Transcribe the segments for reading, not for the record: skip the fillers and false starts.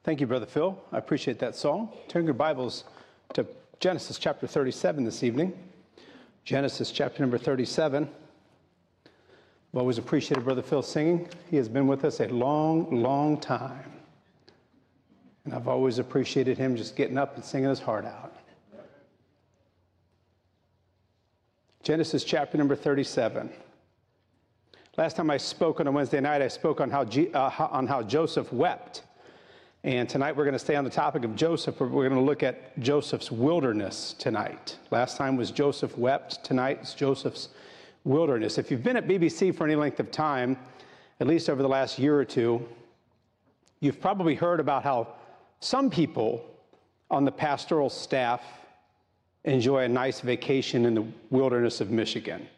Thank you, Brother Phil. I appreciate that song. Turn your Bibles to Genesis chapter 37 this evening. Genesis chapter number 37. I've always appreciated Brother Phil singing. He has been with us a long, long time. And I've always appreciated him just getting up and singing his heart out. Genesis chapter number 37. Last time I spoke on a Wednesday night, I spoke on how Joseph wept. And tonight we're going to stay on the topic of Joseph, but we're going to look at Joseph's wilderness tonight. Last time was Joseph wept. Tonight is Joseph's wilderness. If you've been at BBC for any length of time, at least over the last year or two, you've probably heard about how some people on the pastoral staff enjoy a nice vacation in the wilderness of Michigan.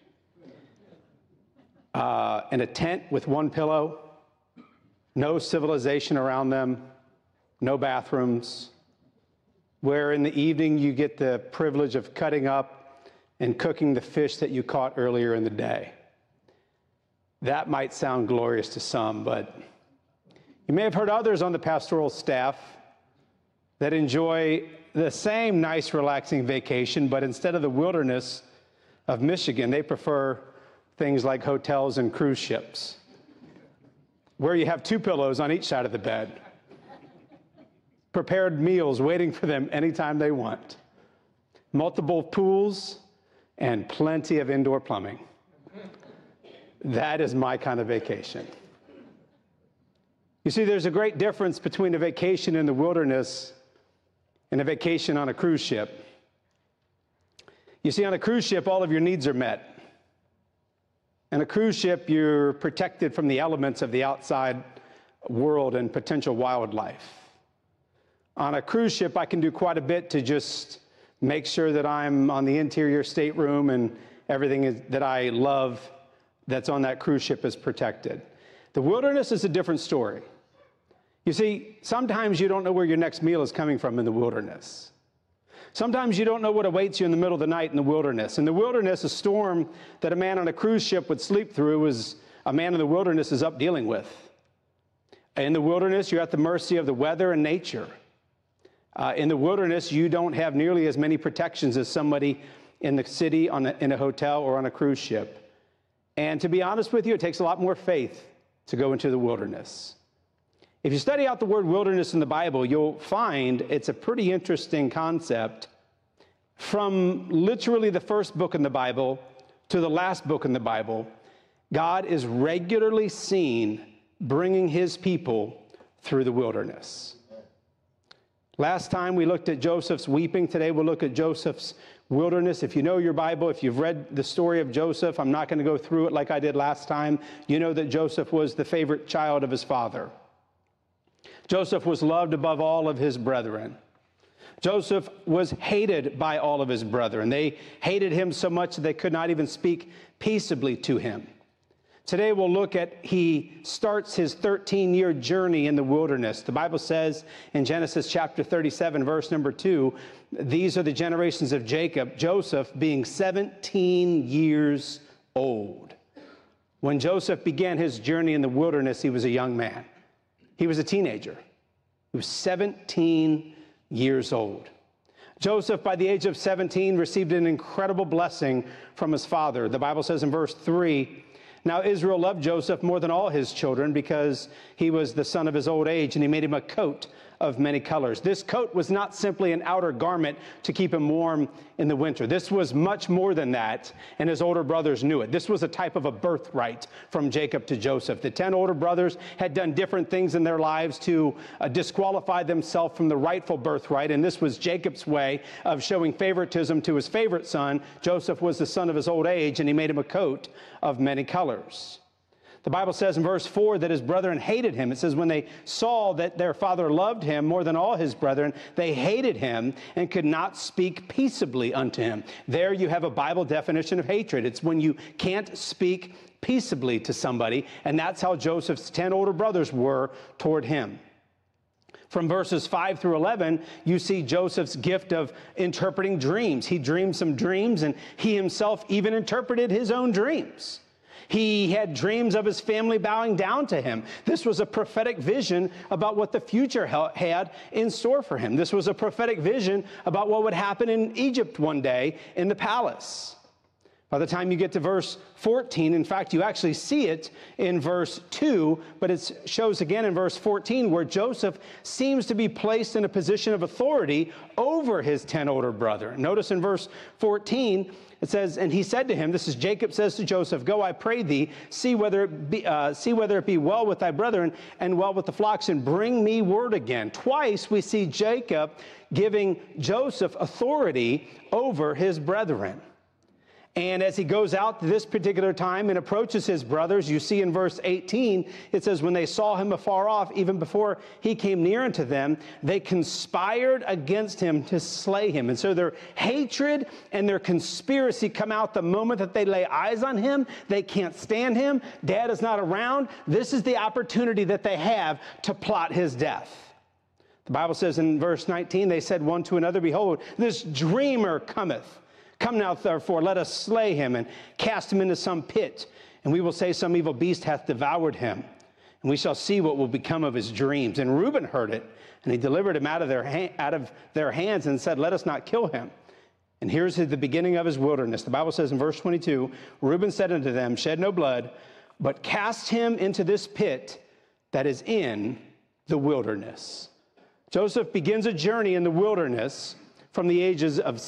In a tent with one pillow, no civilization around them, no bathrooms, where in the evening you get the privilege of cutting up and cooking the fish that you caught earlier in the day. That might sound glorious to some, but you may have heard others on the pastoral staff that enjoy the same nice, relaxing vacation, but instead of the wilderness of Michigan, they prefer things like hotels and cruise ships, where you have two pillows on each side of the bed, prepared meals waiting for them anytime they want, multiple pools, and plenty of indoor plumbing. That is my kind of vacation. You see, there's a great difference between a vacation in the wilderness and a vacation on a cruise ship. You see, on a cruise ship, all of your needs are met. On a cruise ship, you're protected from the elements of the outside world and potential wildlife. On a cruise ship, I can do quite a bit to just make sure that I'm on the interior stateroom and everything that I love that's on that cruise ship is protected. The wilderness is a different story. You see, sometimes you don't know where your next meal is coming from in the wilderness. Sometimes you don't know what awaits you in the middle of the night in the wilderness. In the wilderness, a storm that a man on a cruise ship would sleep through is a man in the wilderness is up dealing with. In the wilderness, you're at the mercy of the weather and nature. In the wilderness, you don't have nearly as many protections as somebody in the city, in a hotel, or on a cruise ship. And to be honest with you, it takes a lot more faith to go into the wilderness. If you study out the word wilderness in the Bible, you'll find it's a pretty interesting concept. From literally the first book in the Bible to the last book in the Bible, God is regularly seen bringing his people through the wilderness. Last time we looked at Joseph's weeping. Today we'll look at Joseph's wilderness. If you know your Bible, if you've read the story of Joseph, I'm not going to go through it like I did last time. You know that Joseph was the favorite child of his father. Joseph was loved above all of his brethren. Joseph was hated by all of his brethren. They hated him so much that they could not even speak peaceably to him. Today we'll look at, he starts his 13-year journey in the wilderness. The Bible says in Genesis chapter 37, verse number 2, these are the generations of Jacob, Joseph being 17 years old. When Joseph began his journey in the wilderness, he was a young man. He was a teenager. He was 17 years old. Joseph, by the age of 17, received an incredible blessing from his father. The Bible says in verse 3, now Israel loved Joseph more than all his children because he was the son of his old age, and he made him a coat of many colors. This coat was not simply an outer garment to keep him warm in the winter. This was much more than that, and his older brothers knew it. This was a type of a birthright from Jacob to Joseph. The 10 older brothers had done different things in their lives to disqualify themselves from the rightful birthright, and this was Jacob's way of showing favoritism to his favorite son. Joseph was the son of his old age, and he made him a coat of many colors. The Bible says in verse 4 that his brethren hated him. It says when they saw that their father loved him more than all his brethren, they hated him and could not speak peaceably unto him. There you have a Bible definition of hatred. It's when you can't speak peaceably to somebody, and that's how Joseph's 10 older brothers were toward him. From verses 5 through 11, you see Joseph's gift of interpreting dreams. He dreamed some dreams, and he himself even interpreted his own dreams. He had dreams of his family bowing down to him. This was a prophetic vision about what the future had in store for him. This was a prophetic vision about what would happen in Egypt one day in the palace. By the time you get to verse 14, in fact, you actually see it in verse 2, but it shows again in verse 14 where Joseph seems to be placed in a position of authority over his 10 older brethren. Notice in verse 14, it says, and he said to him, this is Jacob says to Joseph, go, I pray thee, see whether it be well with thy brethren and well with the flocks, and bring me word again. Twice we see Jacob giving Joseph authority over his brethren. And as he goes out this particular time and approaches his brothers, you see in verse 18, it says, when they saw him afar off, even before he came near unto them, they conspired against him to slay him. And so their hatred and their conspiracy come out the moment that they lay eyes on him. They can't stand him. Dad is not around. This is the opportunity that they have to plot his death. The Bible says in verse 19, they said one to another, behold, this dreamer cometh. Come now, therefore, let us slay him and cast him into some pit, and we will say some evil beast hath devoured him, and we shall see what will become of his dreams. And Reuben heard it, and he delivered him out of their hands and said, let us not kill him. And here's the beginning of his wilderness. The Bible says in verse 22, Reuben said unto them, shed no blood, but cast him into this pit that is in the wilderness. Joseph begins a journey in the wilderness from the ages of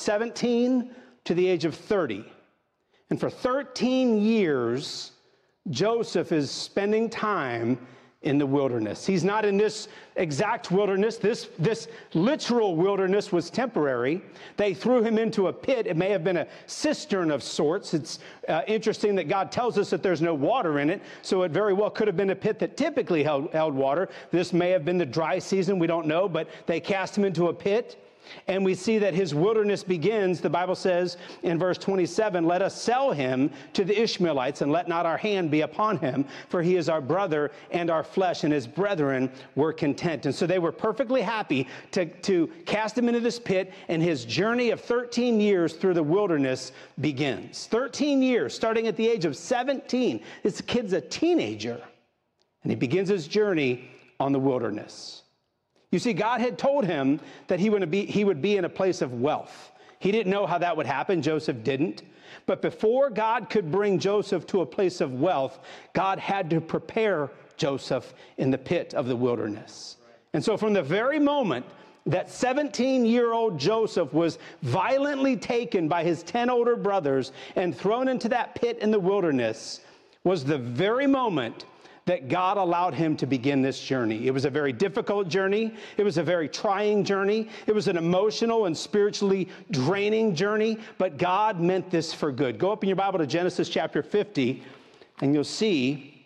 17 to the age of 30. And for 13 years, Joseph is spending time in the wilderness. He's not in this exact wilderness. This literal wilderness was temporary. They threw him into a pit. It may have been a cistern of sorts. It's interesting that God tells us that there's no water in it, so it very well could have been a pit that typically held water. This may have been the dry season. We don't know, but they cast him into a pit. And we see that his wilderness begins, the Bible says in verse 27, let us sell him to the Ishmaelites, and let not our hand be upon him, for he is our brother and our flesh, and his brethren were content. And so they were perfectly happy to cast him into this pit, and his journey of 13 years through the wilderness begins. 13 years, starting at the age of 17. This kid's a teenager, and he begins his journey on the wilderness. You see, God had told him that he would be in a place of wealth. He didn't know how that would happen. Joseph didn't. But before God could bring Joseph to a place of wealth, God had to prepare Joseph in the pit of the wilderness. And so from the very moment that 17-year-old Joseph was violently taken by his 10 older brothers and thrown into that pit in the wilderness was the very moment that God allowed him to begin this journey. It was a very difficult journey. It was a very trying journey. It was an emotional and spiritually draining journey, but God meant this for good. Go up in your Bible to Genesis chapter 50, and you'll see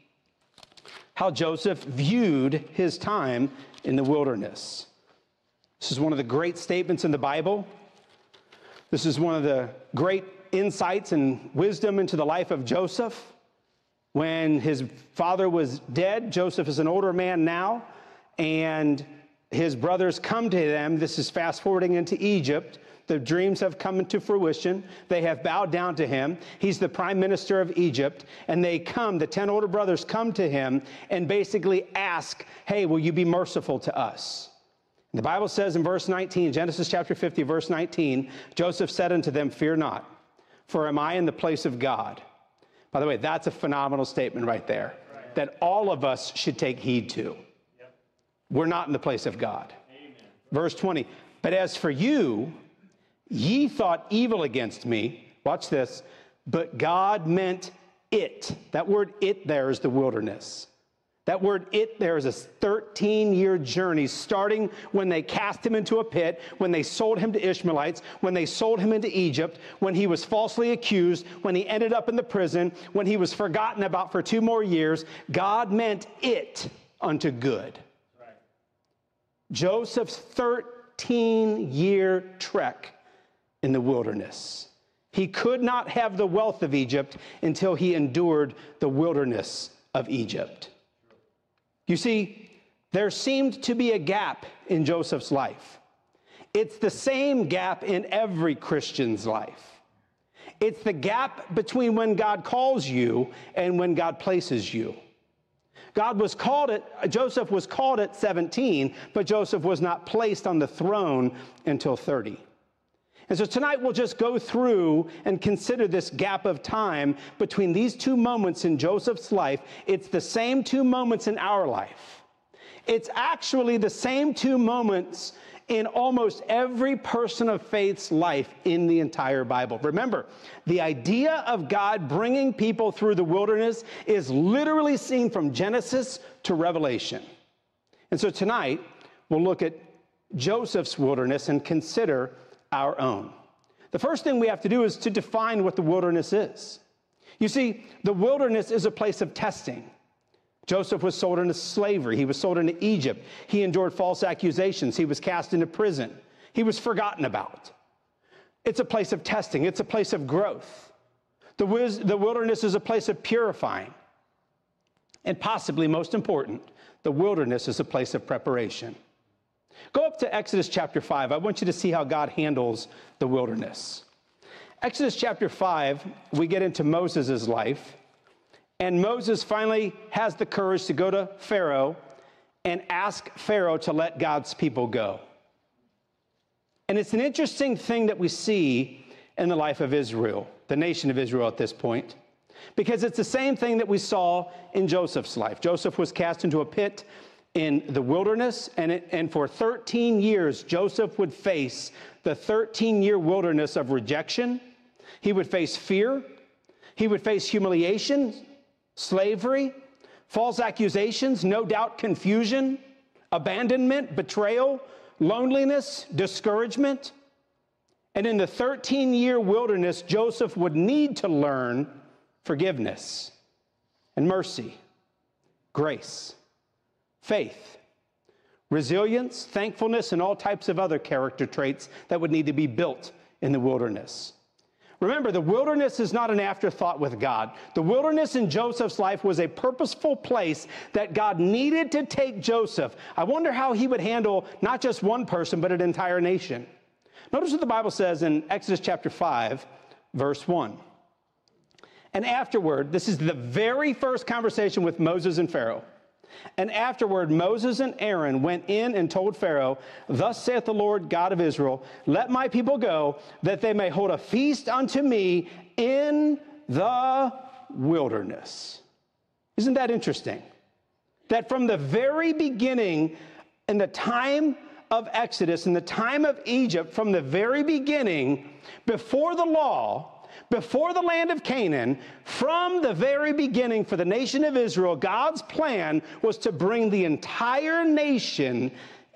how Joseph viewed his time in the wilderness. This is one of the great statements in the Bible. This is one of the great insights and wisdom into the life of Joseph. When his father was dead, Joseph is an older man now, and his brothers come to them. This is fast forwarding into Egypt. The dreams have come into fruition. They have bowed down to him. He's the prime minister of Egypt, and the 10 older brothers come to him and basically ask, hey, will you be merciful to us? And the Bible says in verse 19, Genesis chapter 50, verse 19, Joseph said unto them, fear not, for am I in the place of God? By the way, that's a phenomenal statement right there, that all of us should take heed to. Yep. We're not in the place of God. Amen. Verse 20, but as for you, ye thought evil against me. Watch this. But God meant it. That word it there is the wilderness. That word it there is a 13-year journey, starting when they cast him into a pit, when they sold him to Ishmaelites, when they sold him into Egypt, when he was falsely accused, when he ended up in the prison, when he was forgotten about for 2 more years. God meant it unto good. Right. Joseph's 13-year trek in the wilderness. He could not have the wealth of Egypt until he endured the wilderness of Egypt. You see, there seemed to be a gap in Joseph's life. It's the same gap in every Christian's life. It's the gap between when God calls you and when God places you. Joseph was called at 17, but Joseph was not placed on the throne until 30. And so tonight we'll just go through and consider this gap of time between these two moments in Joseph's life. It's the same two moments in our life. It's actually the same two moments in almost every person of faith's life in the entire Bible. Remember, the idea of God bringing people through the wilderness is literally seen from Genesis to Revelation. And so tonight, we'll look at Joseph's wilderness and consider our own. The first thing we have to do is to define what the wilderness is. You see, the wilderness is a place of testing. Joseph was sold into slavery. He was sold into Egypt. He endured false accusations. He was cast into prison. He was forgotten about. It's a place of testing. It's a place of growth. The wilderness is a place of purifying. And possibly most important, the wilderness is a place of preparation. Go up to Exodus chapter 5. I want you to see how God handles the wilderness. Exodus chapter 5, we get into Moses' life. And Moses finally has the courage to go to Pharaoh and ask Pharaoh to let God's people go. And it's an interesting thing that we see in the life of Israel, the nation of Israel at this point, because it's the same thing that we saw in Joseph's life. Joseph was cast into a pit in the wilderness, and for 13 years, Joseph would face the 13-year wilderness of rejection. He would face fear. He would face humiliation, slavery, false accusations, no doubt confusion, abandonment, betrayal, loneliness, discouragement. And in the 13-year wilderness, Joseph would need to learn forgiveness and mercy, grace, faith, resilience, thankfulness, and all types of other character traits that would need to be built in the wilderness. Remember, the wilderness is not an afterthought with God. The wilderness in Joseph's life was a purposeful place that God needed to take Joseph. I wonder how he would handle not just one person, but an entire nation. Notice what the Bible says in Exodus chapter 5, verse 1. And afterward, this is the very first conversation with Moses and Pharaoh. And afterward, Moses and Aaron went in and told Pharaoh, "Thus saith the Lord God of Israel, let my people go, that they may hold a feast unto me in the wilderness." Isn't that interesting? That from the very beginning, in the time of Exodus, in the time of Egypt, from the very beginning, before the law, before the land of Canaan, from the very beginning for the nation of Israel, God's plan was to bring the entire nation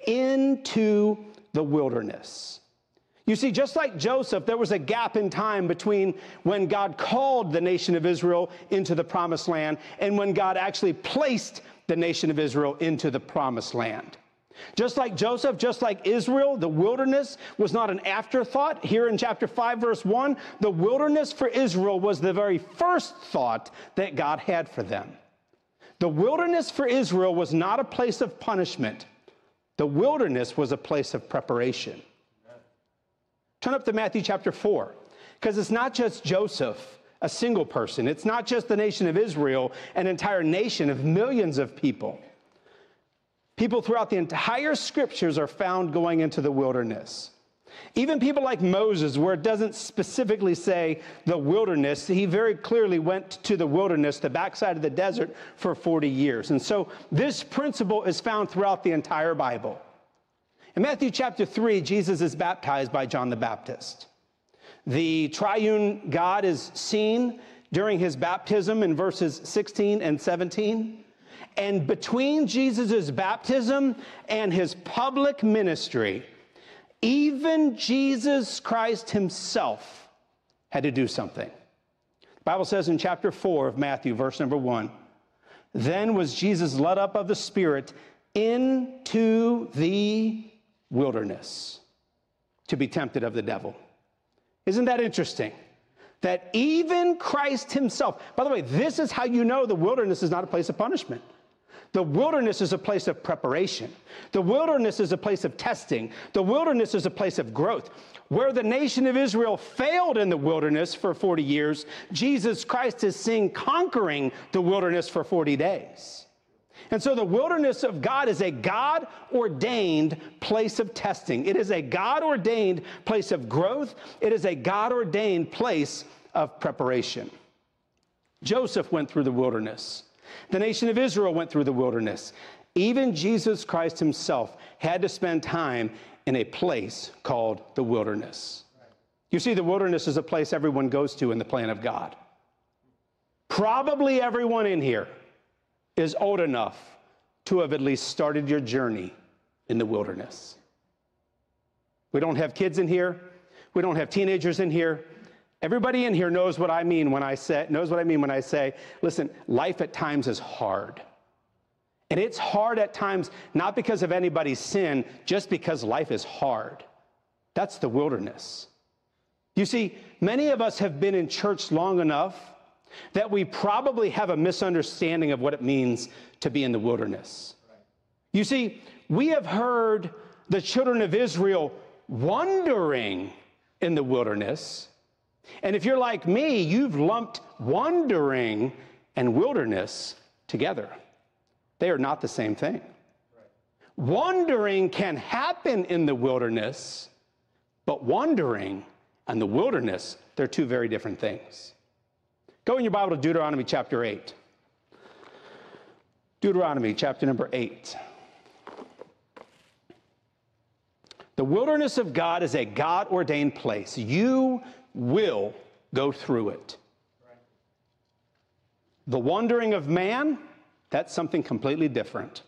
into the wilderness. You see, just like Joseph, there was a gap in time between when God called the nation of Israel into the promised land and when God actually placed the nation of Israel into the promised land. Just like Joseph, just like Israel, the wilderness was not an afterthought. Here in chapter 5, verse 1, the wilderness for Israel was the very first thought that God had for them. The wilderness for Israel was not a place of punishment. The wilderness was a place of preparation. Turn up to Matthew chapter 4, because it's not just Joseph, a single person. It's not just the nation of Israel, an entire nation of millions of people. People throughout the entire scriptures are found going into the wilderness. Even people like Moses, where it doesn't specifically say the wilderness, he very clearly went to the wilderness, the backside of the desert, for 40 years. And so this principle is found throughout the entire Bible. In Matthew chapter 3, Jesus is baptized by John the Baptist. The triune God is seen during his baptism in verses 16 and 17. And between Jesus' baptism and his public ministry, even Jesus Christ himself had to do something. The Bible says in chapter 4 of Matthew, verse number 1, "Then was Jesus led up of the Spirit into the wilderness to be tempted of the devil." Isn't that interesting? That even Christ himself, by the way, this is how you know the wilderness is not a place of punishment. The wilderness is a place of preparation. The wilderness is a place of testing. The wilderness is a place of growth. Where the nation of Israel failed in the wilderness for 40 years, Jesus Christ is seen conquering the wilderness for 40 days. And so the wilderness of God is a God-ordained place of testing. It is a God-ordained place of growth. It is a God-ordained place of preparation. Joseph went through the wilderness. The nation of Israel went through the wilderness. Even Jesus Christ himself had to spend time in a place called the wilderness. You see, the wilderness is a place everyone goes to in the plan of God. Probably everyone in here is old enough to have at least started your journey in the wilderness. We don't have kids in here. We don't have teenagers in here. Everybody in here knows what I mean when I say, listen, life at times is hard. And it's hard at times, not because of anybody's sin, just because life is hard. That's the wilderness. You see, many of us have been in church long enough that we probably have a misunderstanding of what it means to be in the wilderness. You see, we have heard the children of Israel wandering in the wilderness. And if you're like me, you've lumped wandering and wilderness together. They are not the same thing. Wandering can happen in the wilderness, but wandering and the wilderness, they're two very different things. Go in your Bible to Deuteronomy chapter 8. Deuteronomy chapter number 8. The wilderness of God is a God-ordained place. You will go through it. The wandering of man, that's something completely different.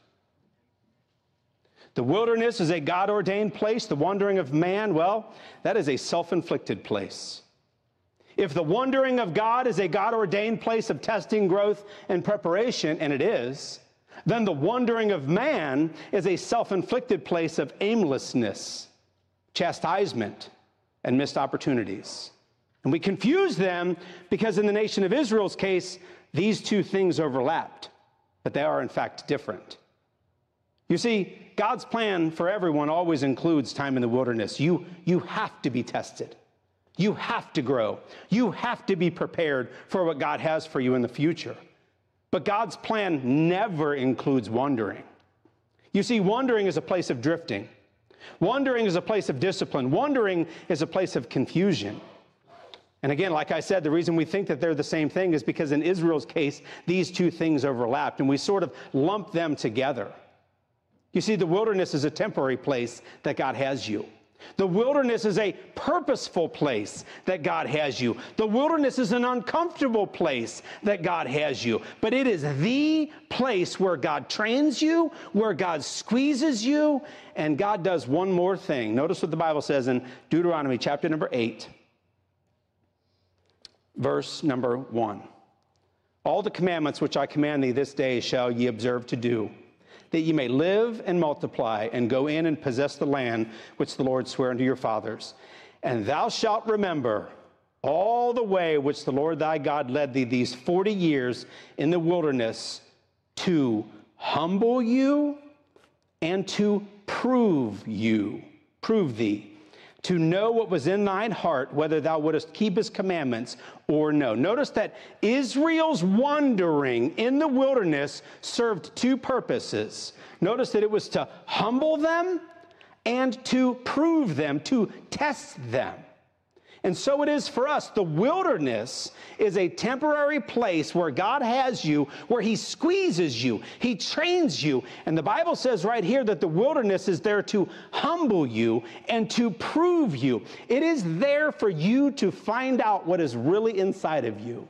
The wilderness is a God-ordained place. The wandering of man, well, that is a self-inflicted place. If the wandering of God is a God-ordained place of testing, growth, and preparation, and it is, then the wandering of man is a self-inflicted place of aimlessness, chastisement, and missed opportunities. And we confuse them because in the nation of Israel's case, these two things overlapped, but they are in fact different. You see, God's plan for everyone always includes time in the wilderness. You have to be tested. You have to grow. You have to be prepared for what God has for you in the future. But God's plan never includes wandering. You see, wandering is a place of drifting. Wandering is a place of discipline. Wandering is a place of confusion. And again, like I said, the reason we think that they're the same thing is because in Israel's case, these two things overlapped, and we sort of lump them together. You see, the wilderness is a temporary place that God has you. The wilderness is a purposeful place that God has you. The wilderness is an uncomfortable place that God has you. But it is the place where God trains you, where God squeezes you, and God does one more thing. Notice what the Bible says in Deuteronomy chapter number 8, verse number 1. All the commandments which I command thee this day shall ye observe to do, that ye may live and multiply and go in and possess the land which the Lord sware unto your fathers. And thou shalt remember all the way which the Lord thy God led thee these 40 years in the wilderness to humble you and to prove thee, to know what was in thine heart, whether thou wouldest keep his commandments or no. Notice that Israel's wandering in the wilderness served two purposes. Notice that it was to humble them and to prove them, to test them. And so it is for us. The wilderness is a temporary place where God has you, where he squeezes you, he trains you. And the Bible says right here that the wilderness is there to humble you and to prove you. It is there for you to find out what is really inside of you.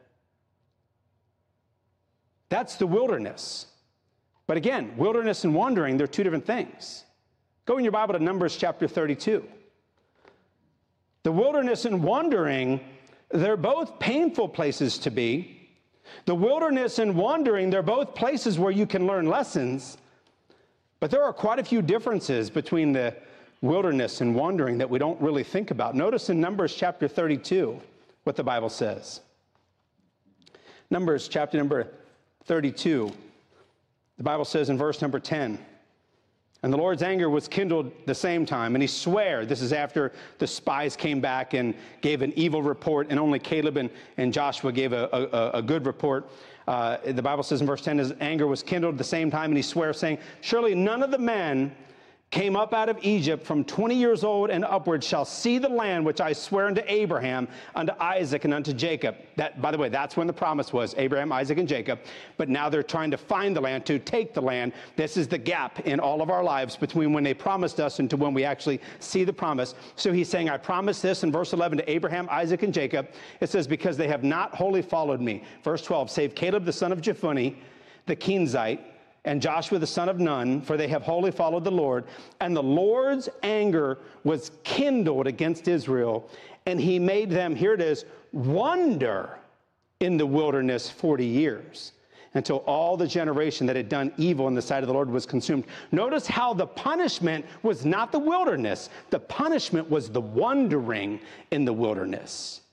That's the wilderness. But again, wilderness and wandering, they're two different things. Go in your Bible to Numbers chapter 32. The wilderness and wandering, they're both painful places to be. The wilderness and wandering, they're both places where you can learn lessons. But there are quite a few differences between the wilderness and wandering that we don't really think about. Notice in Numbers chapter 32 what the Bible says. Numbers chapter number 32 The Bible says in verse number 10, and the Lord's anger was kindled the same time, and he sware, this is after the spies came back and gave an evil report, and only Caleb and Joshua gave a good report. The Bible says in verse 10, his anger was kindled at the same time, and he sware, saying, surely none of the men came up out of Egypt from 20 years old and upward shall see the land which I swear unto Abraham, unto Isaac, and unto Jacob. That, by the way, that's when the promise was, Abraham, Isaac, and Jacob. But now they're trying to find the land, to take the land. This is the gap in all of our lives between when they promised us and to when we actually see the promise. So he's saying, I promise this in verse 11 to Abraham, Isaac, and Jacob. It says, because they have not wholly followed me. Verse 12, save Caleb the son of Jephunneh, the Kenizzite, and Joshua the son of Nun, for they have wholly followed the Lord. And the Lord's anger was kindled against Israel, and he made them, here it is, wander in the wilderness 40 years, until all the generation that had done evil in the sight of the Lord was consumed. Notice how the punishment was not the wilderness. The punishment was the wandering in the wilderness.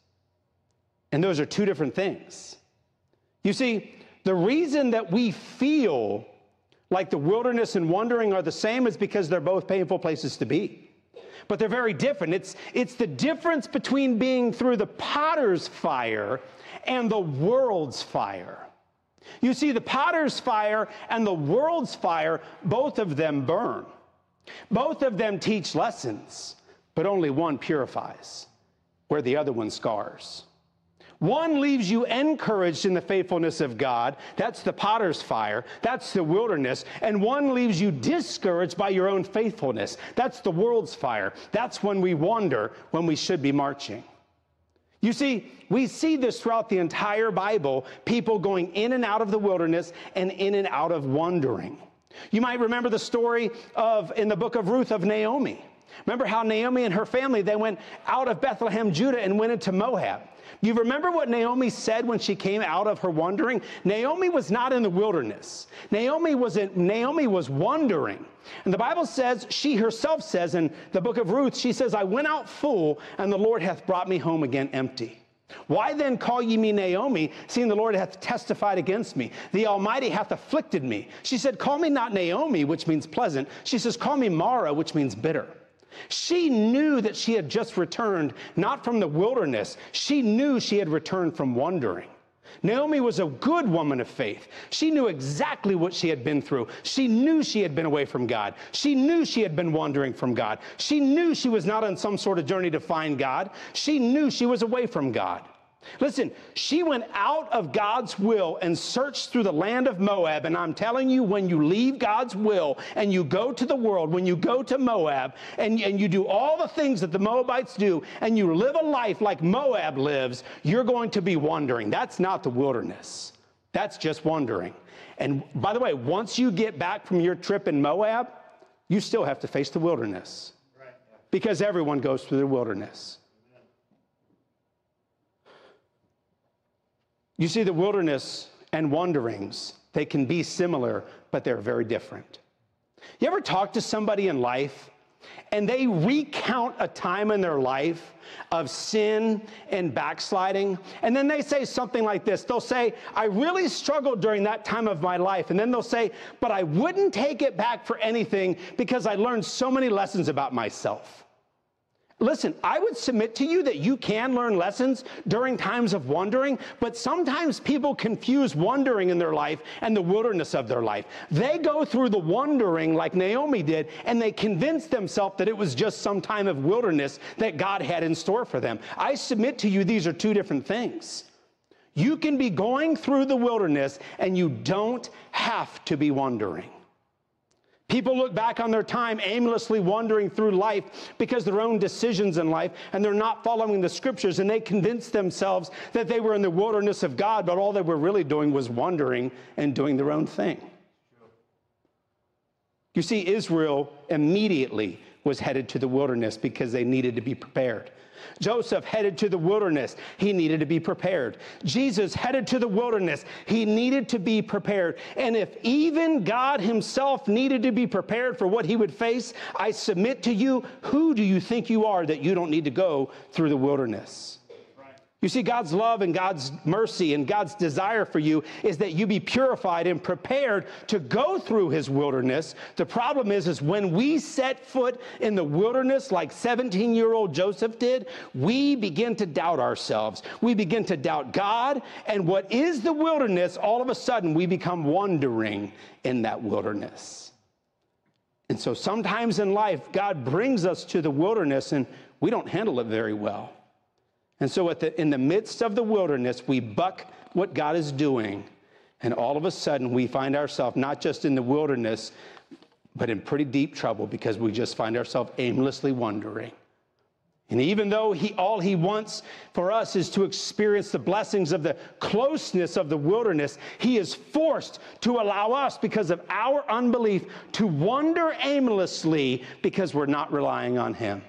And those are two different things. You see, the reason that we feel like the wilderness and wandering are the same is because they're both painful places to be. But they're very different. It's the difference between being through the potter's fire and the world's fire. You see, the potter's fire and the world's fire, both of them burn. Both of them teach lessons, but only one purifies, where the other one scars. One leaves you encouraged in the faithfulness of God. That's the potter's fire. That's the wilderness. And one leaves you discouraged by your own faithfulness. That's the world's fire. That's when we wander, when we should be marching. You see, we see this throughout the entire Bible, people going in and out of the wilderness and in and out of wandering. You might remember the story in the book of Ruth of Naomi. Remember how Naomi and her family, they went out of Bethlehem, Judah, and went into Moab. You remember what Naomi said when she came out of her wandering? Naomi was not in the wilderness. Naomi was wandering. And the Bible says, she herself says in the book of Ruth, she says, I went out full, and the Lord hath brought me home again empty. Why then call ye me Naomi, seeing the Lord hath testified against me? The Almighty hath afflicted me. She said, call me not Naomi, which means pleasant. She says, call me Mara, which means bitter. She knew that she had just returned, not from the wilderness. She knew she had returned from wandering. Naomi was a good woman of faith. She knew exactly what she had been through. She knew she had been away from God. She knew she had been wandering from God. She knew she was not on some sort of journey to find God. She knew she was away from God. Listen, she went out of God's will and searched through the land of Moab. And I'm telling you, when you leave God's will and you go to the world, when you go to Moab and you do all the things that the Moabites do and you live a life like Moab lives, you're going to be wandering. That's not the wilderness. That's just wandering. And by the way, once you get back from your trip in Moab, you still have to face the wilderness. Right. Because everyone goes through the wilderness. You see, the wilderness and wanderings, they can be similar, but they're very different. You ever talk to somebody in life and they recount a time in their life of sin and backsliding, and then they say something like this. They'll say, I really struggled during that time of my life. And then they'll say, but I wouldn't take it back for anything because I learned so many lessons about myself. Listen, I would submit to you that you can learn lessons during times of wandering, but sometimes people confuse wandering in their life and the wilderness of their life. They go through the wandering like Naomi did, and they convince themselves that it was just some time of wilderness that God had in store for them. I submit to you these are two different things. You can be going through the wilderness, and you don't have to be wandering. People look back on their time aimlessly wandering through life because of their own decisions in life, and they're not following the scriptures, and they convince themselves that they were in the wilderness of God, but all they were really doing was wandering and doing their own thing. You see, Israel immediately was headed to the wilderness because they needed to be prepared. Joseph headed to the wilderness. He needed to be prepared. Jesus headed to the wilderness. He needed to be prepared. And if even God himself needed to be prepared for what he would face, I submit to you, who do you think you are that you don't need to go through the wilderness? Right. You see, God's love and God's mercy and God's desire for you is that you be purified and prepared to go through his wilderness. The problem is when we set foot in the wilderness like 17-year-old Joseph did, we begin to doubt ourselves. We begin to doubt God. And what is the wilderness, all of a sudden we become wandering in that wilderness. And so sometimes in life, God brings us to the wilderness and we don't handle it very well. And so in the midst of the wilderness, we buck what God is doing. And all of a sudden, we find ourselves not just in the wilderness, but in pretty deep trouble because we just find ourselves aimlessly wandering. And even though all he wants for us is to experience the blessings of the closeness of the wilderness, he is forced to allow us, because of our unbelief, to wander aimlessly because we're not relying on him.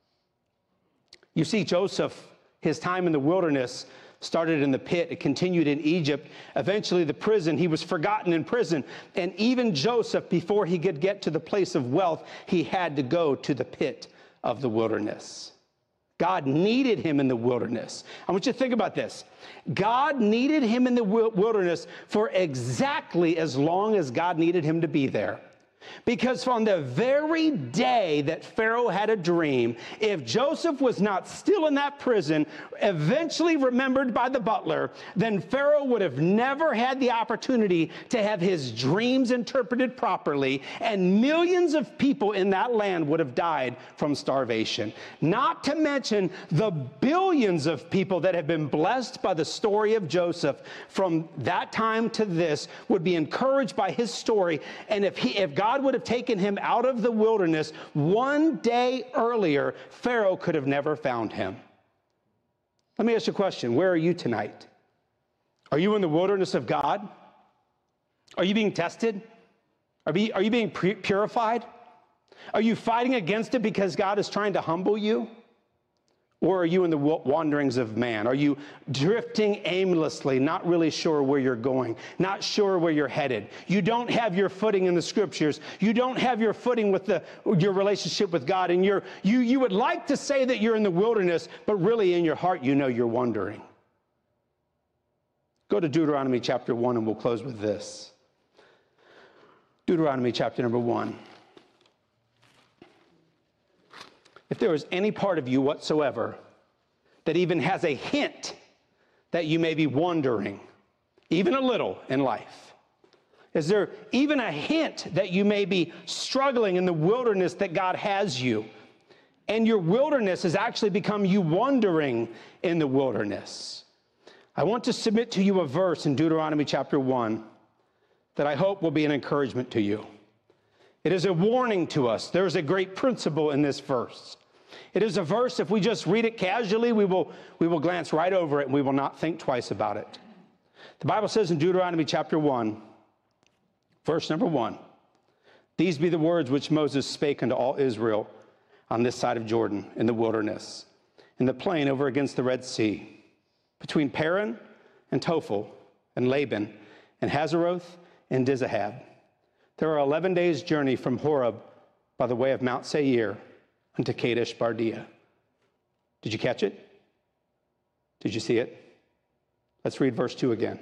You see, Joseph, his time in the wilderness started in the pit. It continued in Egypt. Eventually, the prison. He was forgotten in prison. And even Joseph, before he could get to the place of wealth, he had to go to the pit of the wilderness. God needed him in the wilderness. I want you to think about this. God needed him in the wilderness for exactly as long as God needed him to be there. Because on the very day that Pharaoh had a dream, if Joseph was not still in that prison, eventually remembered by the butler, then Pharaoh would have never had the opportunity to have his dreams interpreted properly, and millions of people in that land would have died from starvation. Not to mention the billions of people that have been blessed by the story of Joseph from that time to this would be encouraged by his story. And if God would have taken him out of the wilderness one day earlier, Pharaoh could have never found him. Let me ask you a question. Where are you tonight? Are you in the wilderness of God? Are you being tested? Are you being purified? Are you fighting against it because God is trying to humble you? Or are you in the wanderings of man? Are you drifting aimlessly, not really sure where you're going, not sure where you're headed? You don't have your footing in the scriptures. You don't have your footing with your relationship with God. And you would like to say that you're in the wilderness, but really in your heart, you know you're wandering. Go to Deuteronomy chapter 1, and we'll close with this. Deuteronomy chapter number 1. If there is any part of you whatsoever that even has a hint that you may be wandering, even a little in life, is there even a hint that you may be struggling in the wilderness that God has you, and your wilderness has actually become you wandering in the wilderness? I want to submit to you a verse in Deuteronomy chapter 1 that I hope will be an encouragement to you. It is a warning to us. There is a great principle in this verse. It is a verse, if we just read it casually, we will glance right over it and we will not think twice about it. The Bible says in Deuteronomy chapter 1, verse number 1, "These be the words which Moses spake unto all Israel on this side of Jordan in the wilderness, in the plain over against the Red Sea, between Paran and Tophel and Laban and Hazeroth and Dizahab. There are 11 days' journey from Horeb by the way of Mount Seir unto Kadesh Barnea." Did you catch it? Did you see it? Let's read verse 2 again.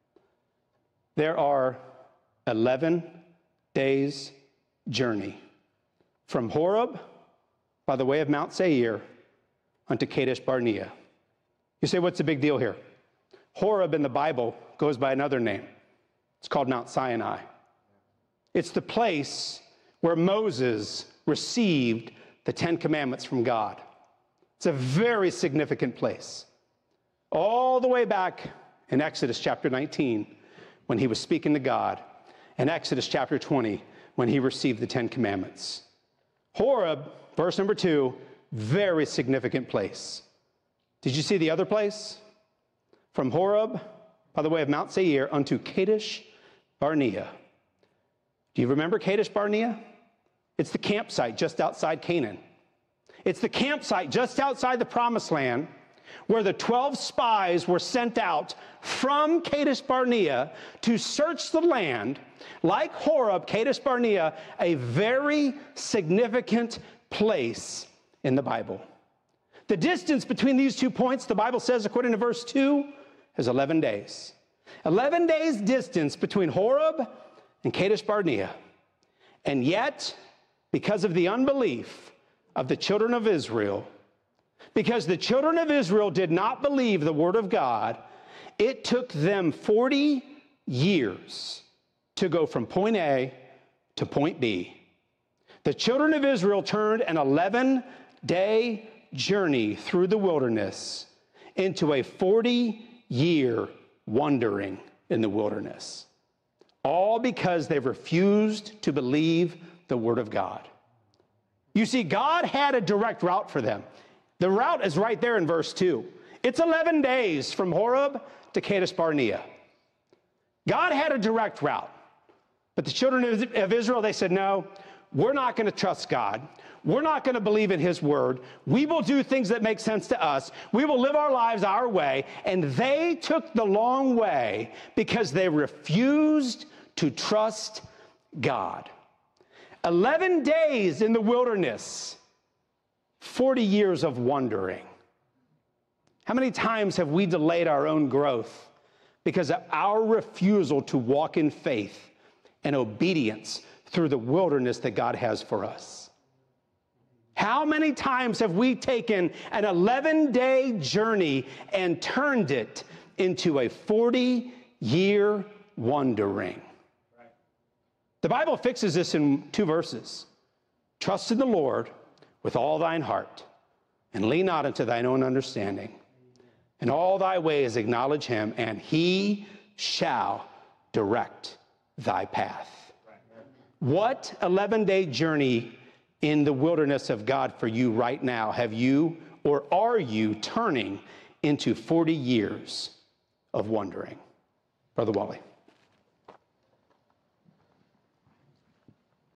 There are 11 days' journey from Horeb by the way of Mount Seir unto Kadesh Barnea. You say, what's the big deal here? Horeb in the Bible goes by another name. It's called Mount Sinai. It's the place where Moses received the 10 Commandments from God. It's a very significant place. All the way back in Exodus chapter 19, when he was speaking to God, and Exodus chapter 20, when he received the 10 Commandments. Horeb, verse number 2, very significant place. Did you see the other place? From Horeb, by the way of Mount Seir, unto Kadesh Barnea. Do you remember Kadesh Barnea? It's the campsite just outside Canaan. It's the campsite just outside the Promised Land where the 12 spies were sent out from Kadesh Barnea to search the land. Like Horeb, Kadesh Barnea, a very significant place in the Bible. The distance between these 2 points, the Bible says, according to verse 2, is 11 days. 11 days distance between Horeb and Kadesh Barnea. And yet, because of the unbelief of the children of Israel, because the children of Israel did not believe the word of God, it took them 40 years to go from point A to point B. The children of Israel turned an 11-day journey through the wilderness into a 40-year wandering in the wilderness, all because they refused to believe the word of God. You see, God had a direct route for them. The route is right there in verse 2. It's 11 days from Horeb to Kadesh Barnea. God had a direct route. But the children of Israel, they said, no, we're not going to trust God. We're not going to believe in his word. We will do things that make sense to us. We will live our lives our way. And they took the long way because they refused to trust God. 11 days in the wilderness, 40 years of wandering. How many times have we delayed our own growth because of our refusal to walk in faith and obedience through the wilderness that God has for us? How many times have we taken an 11-day journey and turned it into a 40-year wandering? The Bible fixes this in 2 verses. Trust in the Lord with all thine heart, and lean not unto thine own understanding. In all thy ways acknowledge him, and he shall direct thy path. What 11-day journey in the wilderness of God for you right now have you, or are you turning into 40 years of wandering? Brother Wally.